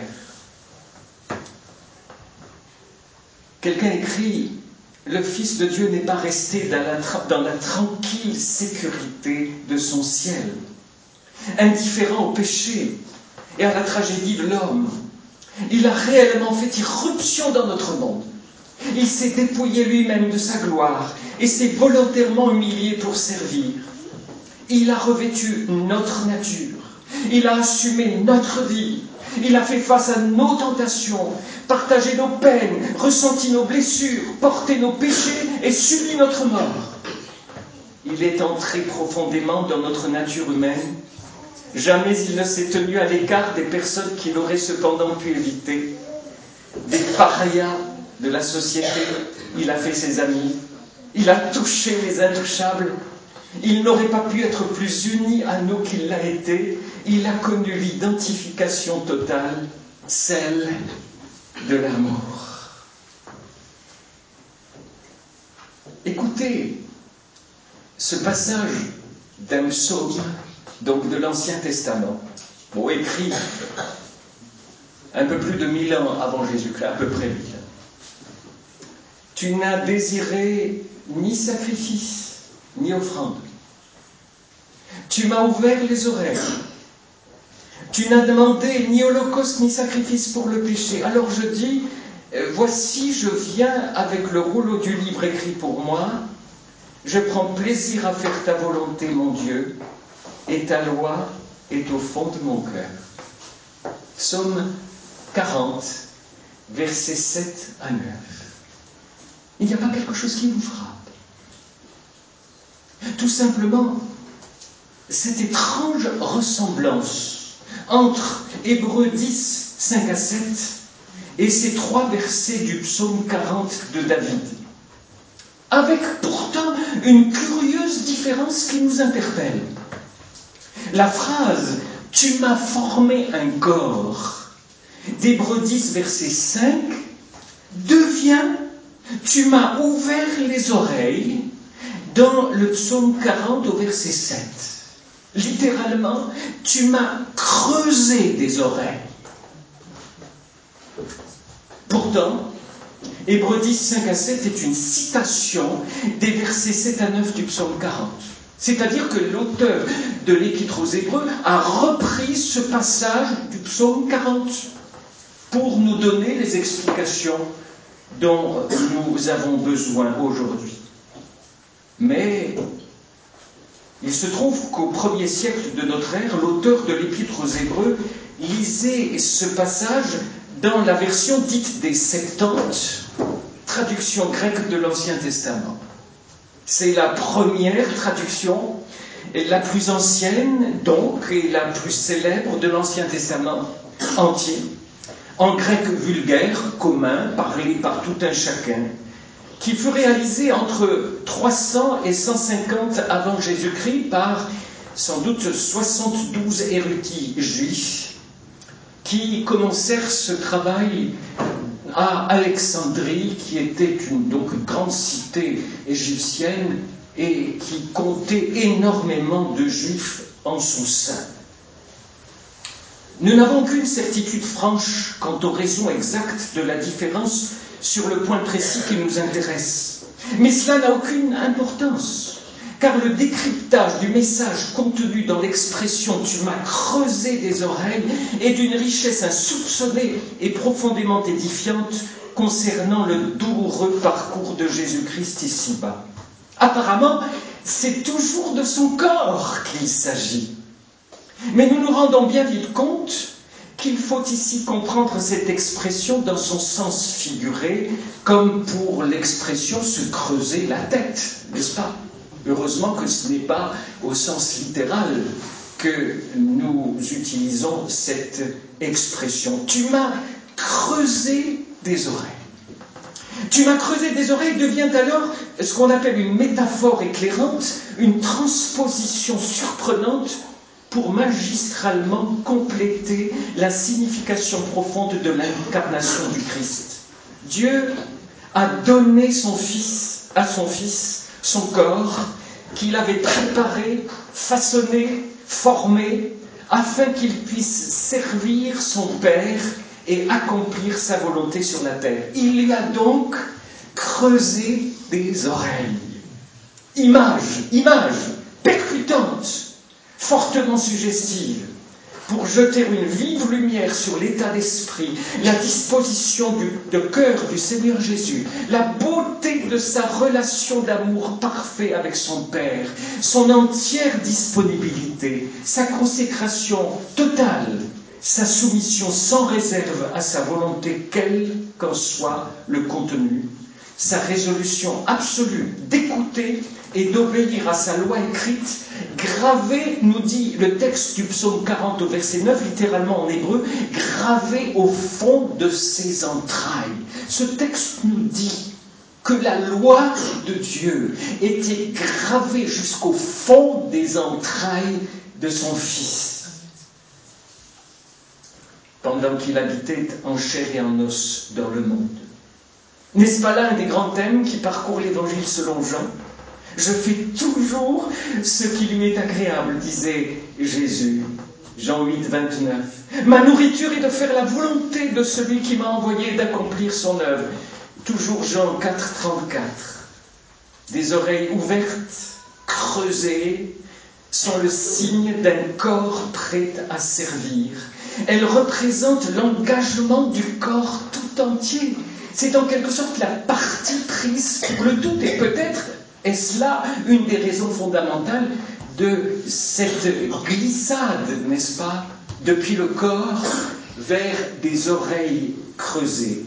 Quelqu'un écrit, le Fils de Dieu n'est pas resté dans la tranquille sécurité de son ciel, indifférent au péché et à la tragédie de l'homme. Il a réellement fait irruption dans notre monde. Il s'est dépouillé lui-même de sa gloire et s'est volontairement humilié pour servir. Il a revêtu notre nature. Il a assumé notre vie. Il a fait face à nos tentations, partagé nos peines, ressenti nos blessures, porté nos péchés et subi notre mort. Il est entré profondément dans notre nature humaine. Jamais il ne s'est tenu à l'écart des personnes qu'il aurait cependant pu éviter. Des parias de la société, il a fait ses amis. Il a touché les intouchables. Il n'aurait pas pu être plus uni à nous qu'il l'a été. Il a connu l'identification totale, celle de l'amour. Écoutez ce passage d'un psaume, donc de l'Ancien Testament, écrit un peu plus de 1000 ans avant Jésus-Christ, à peu près 1000 ans. Tu n'as désiré ni sacrifice, ni offrande. Tu m'as ouvert les oreilles. Tu n'as demandé ni holocauste ni sacrifice pour le péché. Alors je dis, Voici, je viens avec le rouleau du livre écrit pour moi. Je prends plaisir à faire ta volonté, mon Dieu, et ta loi est au fond de mon cœur. Psaume 40, versets 7 à 9. Il n'y a pas quelque chose qui vous frappe. Tout simplement, cette étrange ressemblance entre Hébreux 10, 5 à 7 et ces 3 versets du psaume 40 de David, avec pourtant une curieuse différence qui nous interpelle. La phrase « Tu m'as formé un corps » d'Hébreux 10, verset 5 devient « Tu m'as ouvert les oreilles » dans le psaume 40 au verset 7. Littéralement, « Tu m'as creusé des oreilles ». Pourtant, Hébreux 10, 5 à 7 est une citation des versets 7 à 9 du psaume 40. C'est-à-dire que l'auteur de l'Épître aux Hébreux a repris ce passage du psaume 40 pour nous donner les explications dont nous avons besoin aujourd'hui. Mais il se trouve qu'au 1er siècle de notre ère, l'auteur de l'Épître aux Hébreux lisait ce passage dans la version dite des Septante, traduction grecque de l'Ancien Testament. C'est la première traduction, la plus ancienne donc, et la plus célèbre de l'Ancien Testament entier, en grec vulgaire, commun, parlé par tout un chacun, qui fut réalisé entre 300 et 150 avant Jésus-Christ par sans doute 72 érudits juifs qui commencèrent ce travail à Alexandrie, qui était une grande cité égyptienne et qui comptait énormément de juifs en son sein. Nous n'avons qu'une certitude franche quant aux raisons exactes de la différence sur le point précis qui nous intéresse. Mais cela n'a aucune importance, car le décryptage du message contenu dans l'expression « Tu m'as creusé des oreilles » est d'une richesse insoupçonnée et profondément édifiante concernant le douloureux parcours de Jésus-Christ ici-bas. Apparemment, c'est toujours de son corps qu'il s'agit. Mais nous nous rendons bien vite compte qu'il faut ici comprendre cette expression dans son sens figuré, comme pour l'expression « se creuser la tête », n'est-ce pas ? Heureusement que ce n'est pas au sens littéral que nous utilisons cette expression. Tu m'as creusé des oreilles. Tu m'as creusé des oreilles devient alors ce qu'on appelle une métaphore éclairante, une transposition surprenante pour magistralement compléter la signification profonde de l'incarnation du Christ. Dieu a donné à son Fils, son corps, qu'il avait préparé, façonné, formé, afin qu'il puisse servir son Père et accomplir sa volonté sur la terre. Il lui a donc creusé des oreilles. Image percutante, fortement suggestive, pour jeter une vive lumière sur l'état d'esprit, la disposition de cœur du Seigneur Jésus, la beauté de sa relation d'amour parfait avec son Père, son entière disponibilité, sa consécration totale, sa soumission sans réserve à sa volonté, quel qu'en soit le contenu, sa résolution absolue d'écouter et d'obéir à sa loi écrite, gravée, nous dit le texte du psaume 40 au verset 9, littéralement en hébreu, gravée au fond de ses entrailles. Ce texte nous dit que la loi de Dieu était gravée jusqu'au fond des entrailles de son Fils, pendant qu'il habitait en chair et en os dans le monde. N'est-ce pas là un des grands thèmes qui parcourt l'Évangile selon Jean ? Je fais toujours ce qui lui est agréable, disait Jésus. Jean 8, 29. Ma nourriture est de faire la volonté de celui qui m'a envoyé et d'accomplir son œuvre. Toujours Jean 4, 34. Des oreilles ouvertes, creusées, sont le signe d'un corps prêt à servir. Elles représentent l'engagement du corps tout entier. C'est en quelque sorte la partie prise pour le tout. Et peut-être est-ce là une des raisons fondamentales de cette glissade, n'est-ce pas, depuis le corps vers des oreilles creusées.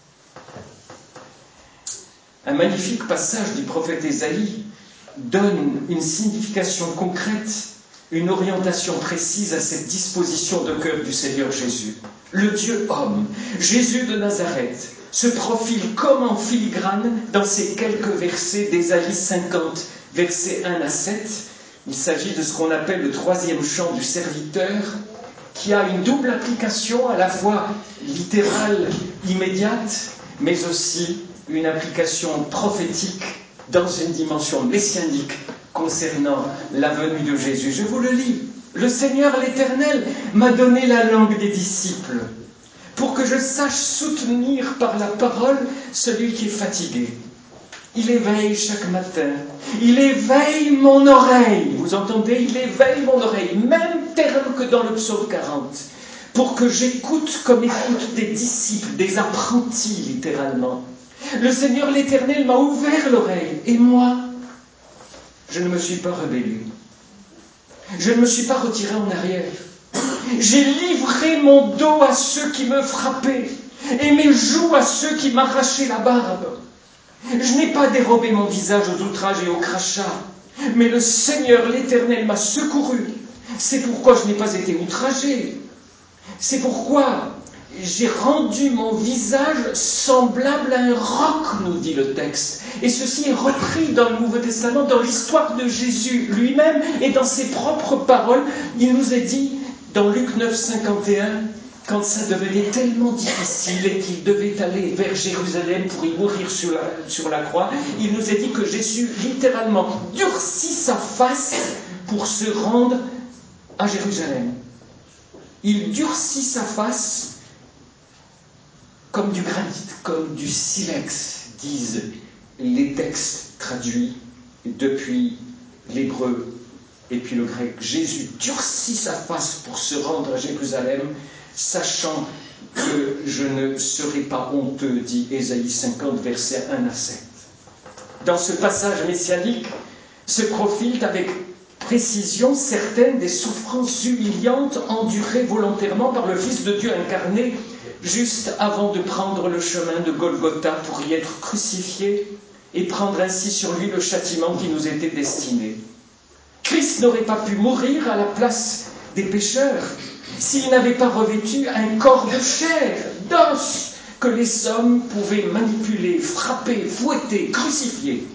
Un magnifique passage du prophète Ésaïe donne une signification concrète, une orientation précise à cette disposition de cœur du Seigneur Jésus. Le Dieu homme, Jésus de Nazareth, se profile comme en filigrane dans ces quelques versets d'Ésaïe 50, versets 1 à 7. Il s'agit de ce qu'on appelle le troisième chant du serviteur, qui a une double application, à la fois littérale, immédiate, mais aussi une application prophétique dans une dimension messianique concernant la venue de Jésus. Je vous le lis. Le Seigneur l'Éternel m'a donné la langue des disciples pour que je sache soutenir par la parole celui qui est fatigué. Il éveille chaque matin, il éveille mon oreille, vous entendez, il éveille mon oreille, même terme que dans le psaume 40, pour que j'écoute comme écoutent des disciples, des apprentis littéralement. Le Seigneur l'Éternel m'a ouvert l'oreille, et moi, je ne me suis pas rebellé. Je ne me suis pas retiré en arrière. J'ai livré mon dos à ceux qui me frappaient, et mes joues à ceux qui m'arrachaient la barbe. Je n'ai pas dérobé mon visage aux outrages et aux crachats, mais le Seigneur l'Éternel m'a secouru. C'est pourquoi je n'ai pas été outragé. C'est pourquoi j'ai rendu mon visage semblable à un roc, nous dit le texte. Et ceci est repris dans le Nouveau Testament, dans l'histoire de Jésus lui-même et dans ses propres paroles. Il nous est dit, dans Luc 9, 51, quand ça devenait tellement difficile et qu'il devait aller vers Jérusalem pour y mourir sur la croix, il nous est dit que Jésus littéralement durcit sa face pour se rendre à Jérusalem. Il durcit sa face comme du granit, comme du silex, disent les textes traduits depuis l'hébreu et puis le grec. Jésus durcit sa face pour se rendre à Jérusalem, sachant que je ne serai pas honteux, dit Ésaïe 50, versets 1 à 7. Dans ce passage messianique se profilent avec précision certaines des souffrances humiliantes endurées volontairement par le Fils de Dieu incarné juste avant de prendre le chemin de Golgotha pour y être crucifié et prendre ainsi sur lui le châtiment qui nous était destiné. Christ n'aurait pas pu mourir à la place des pécheurs s'il n'avait pas revêtu un corps de chair, d'os, que les hommes pouvaient manipuler, frapper, fouetter, crucifier.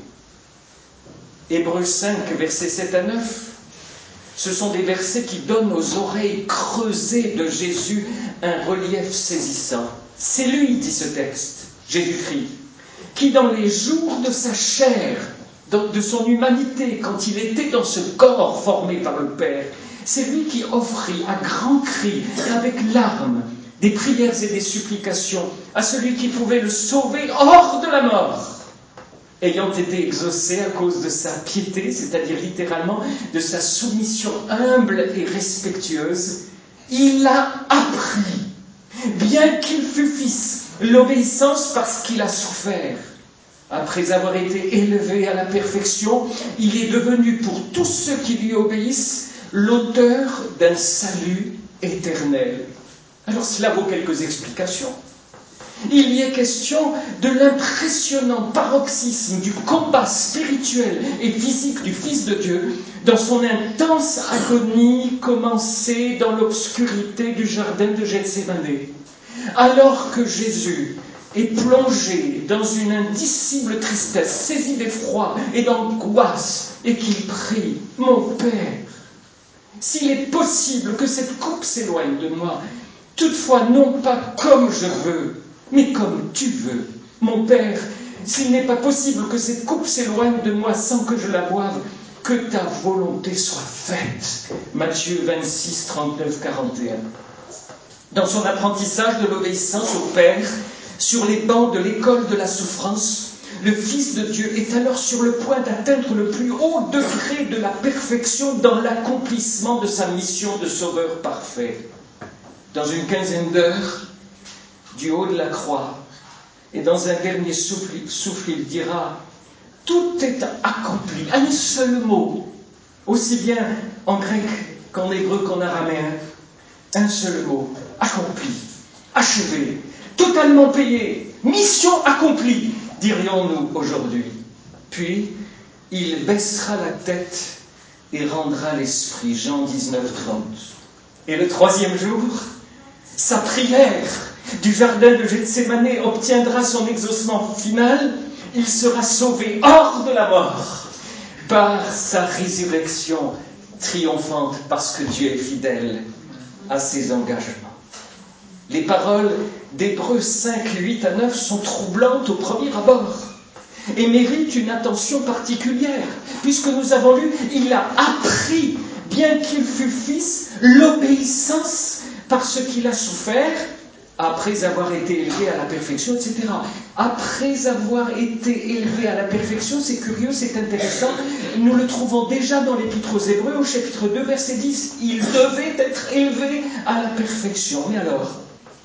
Hébreux 5, versets 7 à 9, ce sont des versets qui donnent aux oreilles creusées de Jésus un relief saisissant. C'est lui, dit ce texte, Jésus-Christ, qui dans les jours de sa chair, de son humanité, quand il était dans ce corps formé par le Père, c'est lui qui offrit à grands cris et avec larmes des prières et des supplications à celui qui pouvait le sauver hors de la mort, ayant été exaucé à cause de sa piété, c'est-à-dire littéralement de sa soumission humble et respectueuse. Il a appris, bien qu'il fût fils, l'obéissance parce qu'il a souffert. Après avoir été élevé à la perfection, il est devenu pour tous ceux qui lui obéissent l'auteur d'un salut éternel. Alors cela vaut quelques explications. Il y est question de l'impressionnant paroxysme du combat spirituel et physique du Fils de Dieu dans son intense agonie commencée dans l'obscurité du jardin de Gethsémane. Alors que Jésus est plongé dans une indicible tristesse, saisi d'effroi et d'angoisse, et qu'il prie, « Mon Père, s'il est possible que cette coupe s'éloigne de moi, toutefois non pas comme je veux, mais comme tu veux. Mon Père, s'il n'est pas possible que cette coupe s'éloigne de moi sans que je la boive, que ta volonté soit faite. » Matthieu 26, 39, 41. Dans son apprentissage de l'obéissance au Père, sur les bancs de l'école de la souffrance, Le Fils de Dieu est alors sur le point d'atteindre le plus haut degré de la perfection dans l'accomplissement de sa mission de sauveur parfait. Dans une quinzaine d'heures, du haut de la croix, et dans un dernier souffle, il dira « Tout est accompli ». Un seul mot, aussi bien en grec qu'en hébreu qu'en araméen, un seul mot, accompli, achevé, totalement payé, mission accomplie, dirions-nous aujourd'hui. Puis, il baissera la tête et rendra l'esprit. Jean 19, 30. Et le troisième jour, sa prière du jardin de Gethsémane obtiendra son exaucement final. Il sera sauvé hors de la mort par sa résurrection triomphante, parce que Dieu est fidèle à ses engagements. Les paroles d'Hébreux 5, 8 à 9 sont troublantes au premier abord et méritent une attention particulière, puisque nous avons lu, il a appris, bien qu'il fût fils, l'obéissance par ce qu'il a souffert, après avoir été élevé à la perfection, etc. Après avoir été élevé à la perfection, c'est curieux, c'est intéressant, nous le trouvons déjà dans l'Épître aux Hébreux, au chapitre 2, verset 10. Il devait être élevé à la perfection. Mais alors,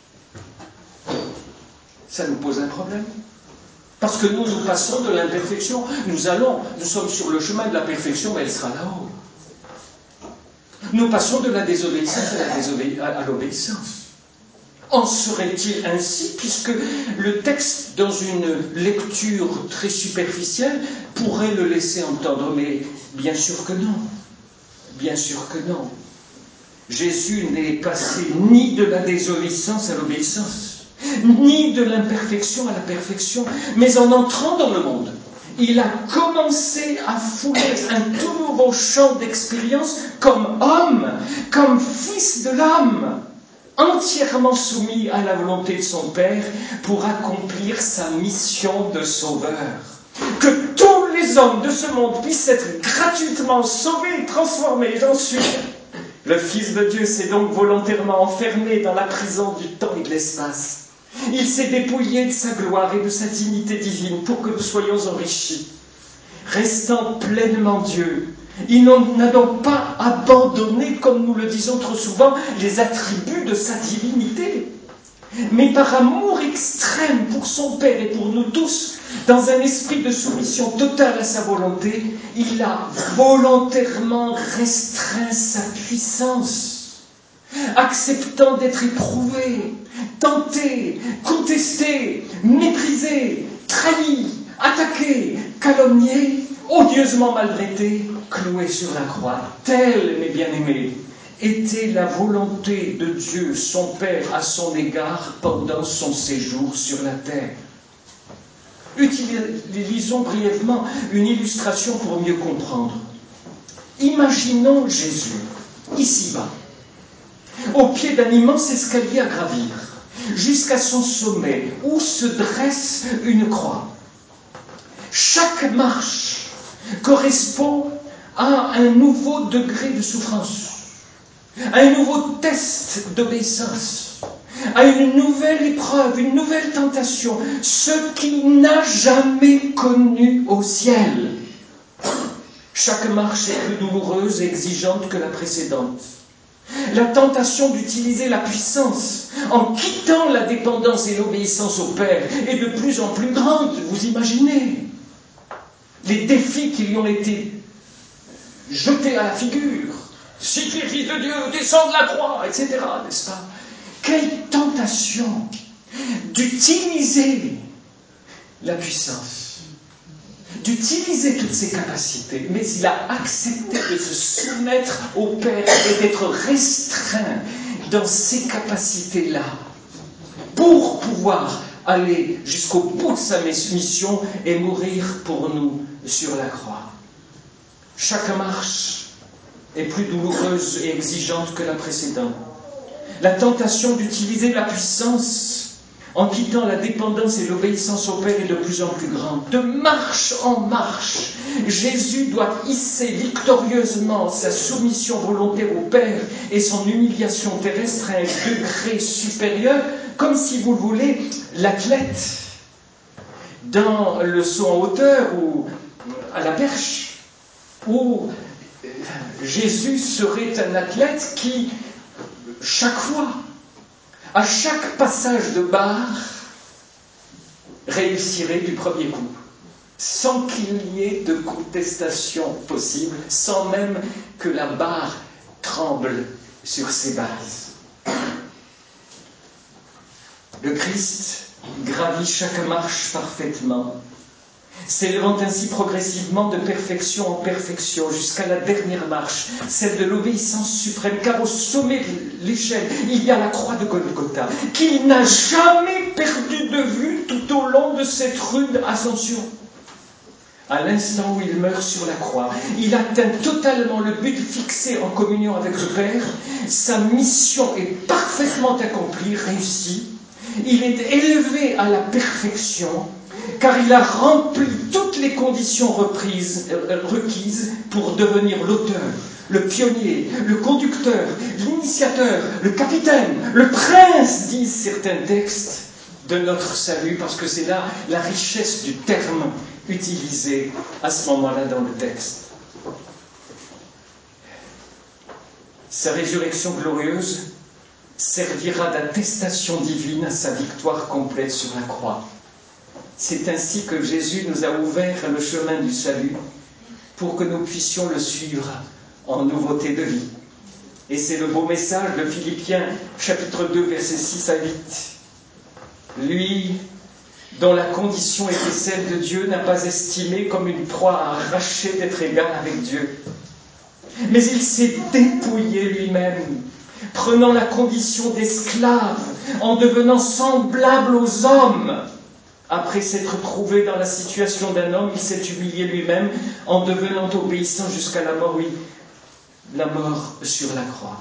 ça nous pose un problème. Parce que nous passons de l'imperfection. Nous sommes sur le chemin de la perfection, mais elle sera là-haut. Nous passons de la désobéissance à l'obéissance. En serait-il ainsi, puisque le texte, dans une lecture très superficielle, pourrait le laisser entendre, mais bien sûr que non. Bien sûr que non. Jésus n'est passé ni de la désobéissance à l'obéissance, ni de l'imperfection à la perfection, mais en entrant dans le monde, il a commencé à fouler un tout nouveau champ d'expérience comme homme, comme fils de l'homme, entièrement soumis à la volonté de son Père pour accomplir sa mission de sauveur. Que tous les hommes de ce monde puissent être gratuitement sauvés et transformés, j'en suis. Le Fils de Dieu s'est donc volontairement enfermé dans la prison du temps et de l'espace. Il s'est dépouillé de sa gloire et de sa dignité divine pour que nous soyons enrichis. Restant pleinement Dieu, il n'a donc pas abandonné, comme nous le disons trop souvent, les attributs de sa divinité. Mais par amour extrême pour son Père et pour nous tous, dans un esprit de soumission totale à sa volonté, il a volontairement restreint sa puissance, acceptant d'être éprouvé, tenté, contesté, méprisé, trahi, attaqué, calomnié, odieusement maltraité, cloué sur la croix. Telle, mes bien-aimés, était la volonté de Dieu, son Père, à son égard pendant son séjour sur la terre. Utilisons brièvement une illustration pour mieux comprendre. Imaginons Jésus, ici-bas, au pied d'un immense escalier à gravir, jusqu'à son sommet, où se dresse une croix. Chaque marche correspond à un nouveau degré de souffrance, à un nouveau test d'obéissance, à une nouvelle épreuve, une nouvelle tentation, ce qu'il n'a jamais connu au ciel. Chaque marche est plus douloureuse et exigeante que la précédente. La tentation d'utiliser la puissance en quittant la dépendance et l'obéissance au Père est de plus en plus grande, vous imaginez. Les défis qui lui ont été jetés à la figure, si tu es fils de Dieu, descends de la croix, etc., n'est-ce pas? Quelle tentation d'utiliser la puissance, d'utiliser toutes ses capacités, mais il a accepté de se soumettre au Père et d'être restreint dans ces capacités-là pour pouvoir aller jusqu'au bout de sa mission et mourir pour nous sur la croix. Chaque marche est plus douloureuse et exigeante que la précédente. La tentation d'utiliser la puissance en quittant la dépendance et l'obéissance au Père est de plus en plus grande. De marche en marche, Jésus doit hisser victorieusement sa soumission volontaire au Père et son humiliation terrestre à un degré supérieur, comme si vous le voulez, l'athlète dans le saut en hauteur ou à la perche, où Jésus serait un athlète qui, chaque fois, à chaque passage de barre, réussirait du premier coup, sans qu'il y ait de contestation possible, sans même que la barre tremble sur ses bases. Le Christ gravit chaque marche parfaitement, s'élevant ainsi progressivement de perfection en perfection jusqu'à la dernière marche, celle de l'obéissance suprême, car au sommet de l'échelle, il y a la croix de Golgotha, qu'il n'a jamais perdu de vue tout au long de cette rude ascension. À l'instant où il meurt sur la croix, il atteint totalement le but fixé en communion avec le Père, sa mission est parfaitement accomplie, réussie, il est élevé à la perfection, car il a rempli toutes les conditions requises pour devenir l'auteur, le pionnier, le conducteur, l'initiateur, le capitaine, le prince, disent certains textes, de notre salut, parce que c'est là la richesse du terme utilisé à ce moment-là dans le texte. Sa résurrection glorieuse servira d'attestation divine à sa victoire complète sur la croix. C'est ainsi que Jésus nous a ouvert le chemin du salut pour que nous puissions le suivre en nouveauté de vie. Et c'est le beau message de Philippiens, chapitre 2, versets 6 à 8. Lui, dont la condition était celle de Dieu, n'a pas estimé comme une proie à arracher d'être égal avec Dieu. Mais il s'est dépouillé lui-même, prenant la condition d'esclave, en devenant semblable aux hommes. Après s'être trouvé dans la situation d'un homme, il s'est humilié lui-même en devenant obéissant jusqu'à la mort, oui, la mort sur la croix.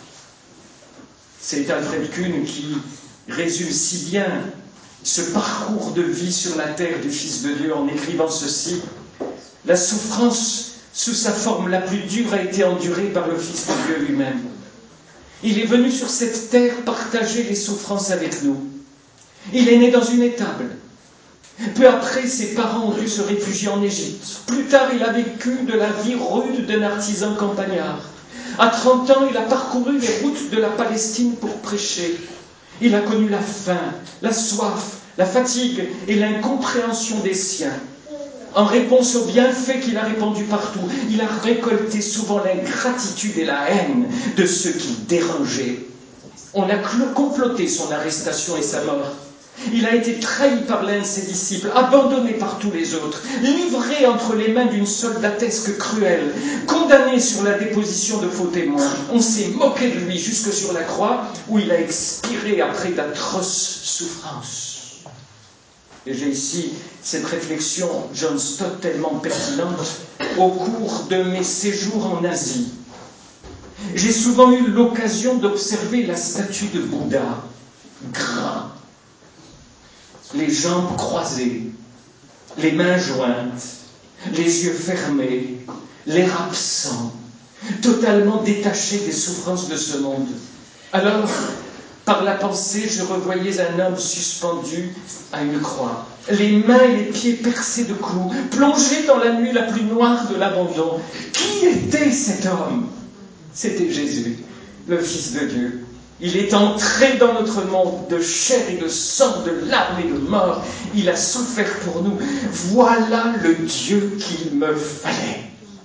C'est Alfred Kuhn qui résume si bien ce parcours de vie sur la terre du Fils de Dieu en écrivant ceci. La souffrance sous sa forme la plus dure a été endurée par le Fils de Dieu lui-même. Il est venu sur cette terre partager les souffrances avec nous. Il est né dans une étable. Peu après, ses parents ont dû se réfugier en Égypte. Plus tard, il a vécu de la vie rude d'un artisan campagnard. À 30 ans, il a parcouru les routes de la Palestine pour prêcher. Il a connu la faim, la soif, la fatigue et l'incompréhension des siens. En réponse aux bienfaits qu'il a répandus partout, il a récolté souvent l'ingratitude et la haine de ceux qui dérangeaient. On a comploté son arrestation et sa mort. Il a été trahi par l'un de ses disciples, abandonné par tous les autres, livré entre les mains d'une soldatesque cruelle, condamné sur la déposition de faux témoins. On s'est moqué de lui jusque sur la croix, où il a expiré après d'atroces souffrances. Et j'ai ici cette réflexion, John Stott, tellement pertinente, au cours de mes séjours en Asie. J'ai souvent eu l'occasion d'observer la statue de Bouddha, gras, les jambes croisées, les mains jointes, les yeux fermés, l'air absent, totalement détaché des souffrances de ce monde. Alors, par la pensée, je revoyais un homme suspendu à une croix, les mains et les pieds percés de clous, plongé dans la nuit la plus noire de l'abandon. Qui était cet homme? C'était Jésus, le Fils de Dieu. Il est entré dans notre monde de chair et de sang, de larmes et de mort. Il a souffert pour nous. Voilà le Dieu qu'il me fallait.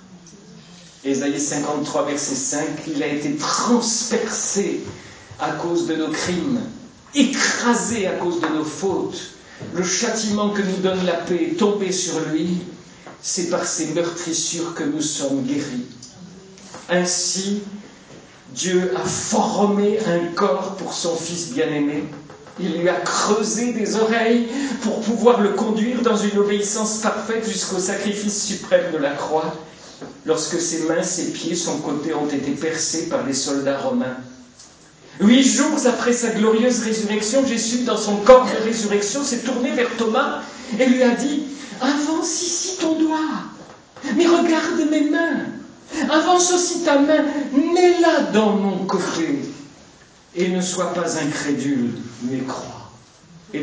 Ésaïe 53, verset 5, il a été transpercé à cause de nos crimes, écrasé à cause de nos fautes. Le châtiment que nous donne la paix est tombé sur lui. C'est par ses meurtrissures que nous sommes guéris. Ainsi, Dieu a formé un corps pour son Fils bien-aimé. Il lui a creusé des oreilles pour pouvoir le conduire dans une obéissance parfaite jusqu'au sacrifice suprême de la croix, lorsque ses mains, ses pieds, son côté ont été percés par les soldats romains. 8 jours après sa glorieuse résurrection, Jésus, dans son corps de résurrection, s'est tourné vers Thomas et lui a dit « Avance ici ton doigt, mais regarde mes mains. Avance aussi ta main, mets-la dans mon côté, et ne sois pas incrédule, mais crois. »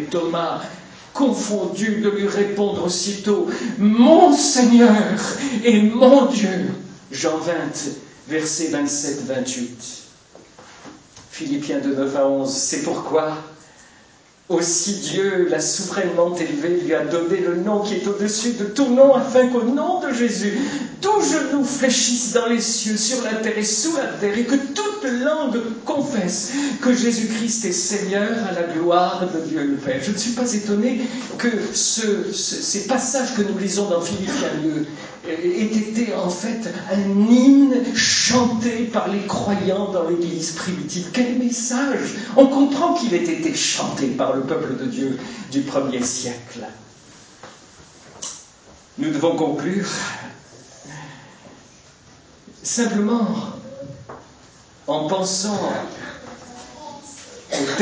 Et Thomas confondu de lui répondre aussitôt « Mon Seigneur et mon Dieu ». Jean 20, versets 27-28. Philippiens de 9 à 11, c'est pourquoi aussi Dieu l'a souverainement élevé, lui a donné le nom qui est au-dessus de tout nom, afin qu'au nom de Jésus, tout genou fléchisse dans les cieux, sur la terre et sous la terre, et que toute langue confesse que Jésus-Christ est Seigneur, à la gloire de Dieu le Père. Je ne suis pas étonné que ces passages que nous lisons dans Philippiens 2 ait été en fait un hymne chanté par les croyants dans l'Église primitive. Quel message! On comprend qu'il ait été chanté par le peuple de Dieu du 1er siècle. Nous devons conclure simplement en pensant